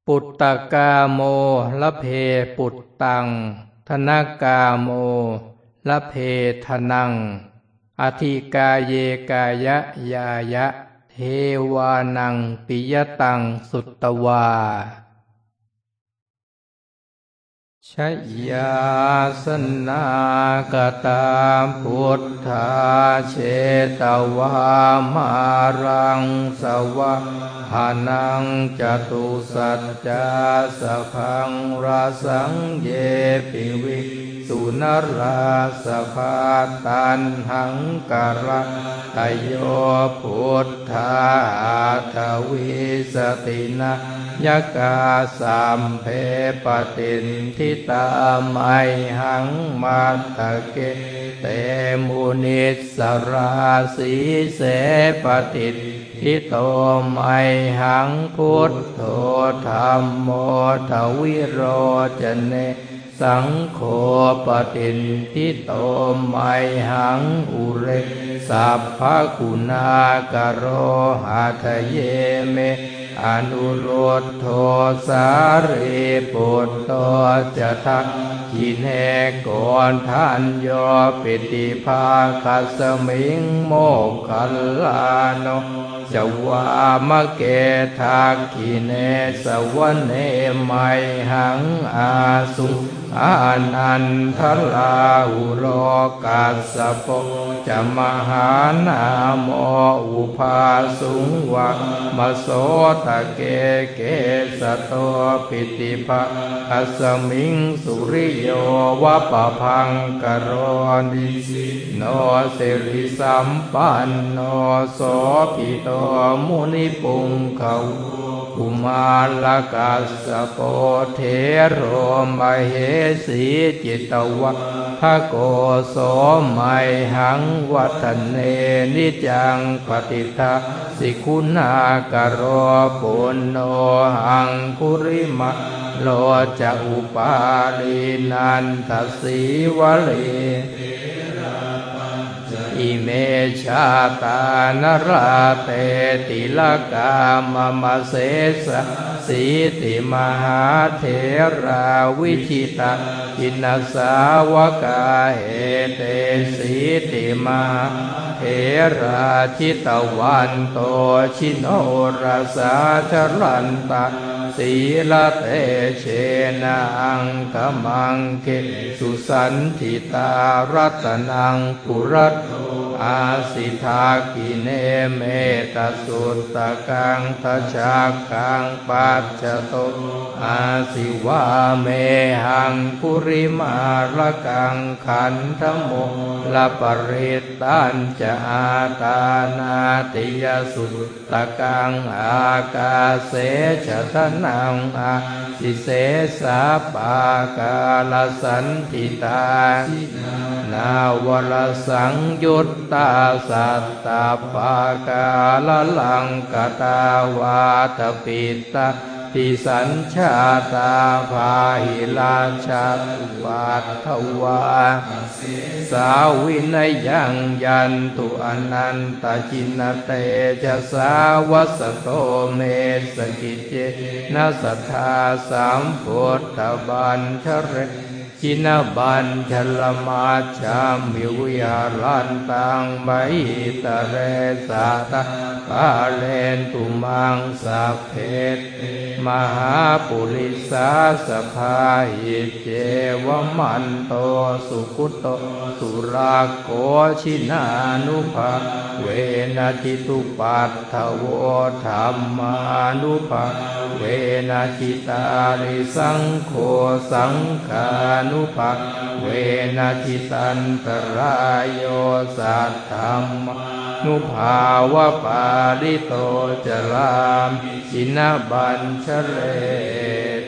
ปุตตกาโมละเพปุตตังธนกาโมละเพทนังอธิกาเยกายะยายะเทวานังปิยตังสุตตวาชยาสนากตาพุทธาเชตวามารังสวะหานังจตุสัจจาสัพพังราสังเยปิวิสุนราสภาตันหังการะตโยพุทธาทวิสตินะยกาสัมเพปตินทิตาไมหังมัตตะเกเตมุนิสราสีเสปติทิโตไมหังพุทโธธัมโมทวิโรจเนสังโฆปตินทิโตไมหังอุเรสัพพคุณากโรหะทะเยเมอนุโรธโทสารีปุตโตจะทักขิเนโกนทันโยปิติภาคัสมิงโมคคัลลาโนจวามะเกทักขิเนสวะเนไมหังอาสุอานันทลาหุโรกัสสะโปจะมหานาโมอุปาสุงวะมโสตะเกเกสโตปิติภะคัสมิงสุริโยวะปะพังกโรนิโนสิริสัมปันโนโสภิโตมุนิปุงเขากุมารลกัสสะโปเทโรมเหสีจิตวะทะโกโสไมหังวัฒเนนิจังปฏิทาสิคุณากโรปุณโนหังคุริมะโลจะอุปาลีนันทสีวลีอิเมชาตานราเตติลกามมเสสะสีติมหาเถราวิชิตาอินสาวกาเหเตสีติมหาเถราชิตวันโตชิโนราสาชรันตาสีลเตเชนะอังคมังเกสุสันทิตารัตนังปุรัตอาสิทากิเนเมตสุตตะกังทัชากังปัจจโตอาสิวาเมหังปุริมาละกังขันธโมละปริตตัญจะอาตานาติยสุตตะกังอากาเสชะทนังอาสิเสสะปากาลสันติตานาวรสังยุตตาสัตตาปากาลลังกตาวาทปิตาทิสัญชาตาภาหิราชาวัตถวาสาวินยังยันตุอนันตจินเตจะสาวสโตเมสกิเจนะสัทธาสัมพุทธบัญชเรจินบัญชลมาชามิวิหารันตังไบตะเรสาตาปาเลนตุมังสัพเพตมหาปุริสาสภาหิเจวมันโตสุขุโตสุราโกชินานุภาเวนะจิตุปัฏฐโวธรรมานุภาเวนะจิตาริสังโฆสังฆานุภาเวนะจิตันตรายโยสัทธัมมานุภาวะปาริโตจรามจินบัญชเร